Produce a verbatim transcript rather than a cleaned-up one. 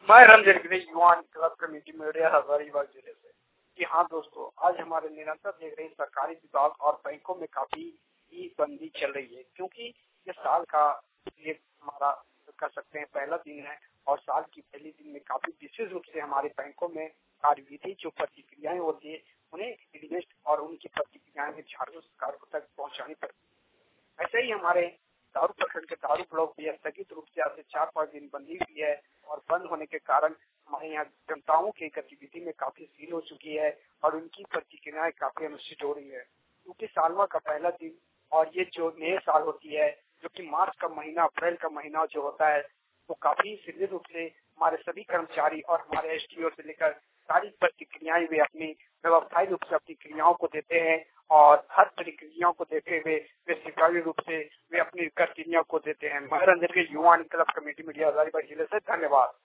मैं रंजन गिरी युवा club committee media Hazaribagh जिले से। कि हाँ दोस्तों, आज हमारे निरंतर देख रहे सरकारी विभाग और बैंकों में काफी ही बंदी चल रही है, क्योंकि ये साल का ये हमारा कर सकते हैं पहला दिन है और साल की पहली दिन में काफी विशेष रूप से हमारे बैंकों में कार्यविधि जो प्रतिक्रियाएं होती है उन्हें इन्वेस्ट और उनकी प्रतिक्रियाएं झाड़ू सरकारों तक पहुँचानी पड़ती है। ऐसे ही हमारे दारू प्रखंड के दारू ब्लॉक भी स्थगित रूप से आज से चार पाँच दिन बंदी हुई है और बंद होने के कारण हमारे यहाँ जनताओं की गतिविधि में काफी सील हो चुकी है और उनकी प्रतिक्रियाएं काफी अनुचित हो रही है, क्योंकि सालवा का पहला दिन और ये जो नए साल होती है जो कि मार्च का महीना अप्रैल का महीना जो होता है वो काफी सीधे रूप से हमारे सभी कर्मचारी और हमारे एस टी ओ से लेकर सारी प्रतिक्रियाएं वे अपनी व्यवस्थाई रूप से अपनी क्रियाओं को देते हैं और हर प्रतिक्रियाओं को देते हुए वे सरकारी रूप से वे अपनी प्रतिक्रिया को देते हैं। मैं रंजन के युवा क्लब कमेटी मीडिया हजारीबाग जिले से धन्यवाद।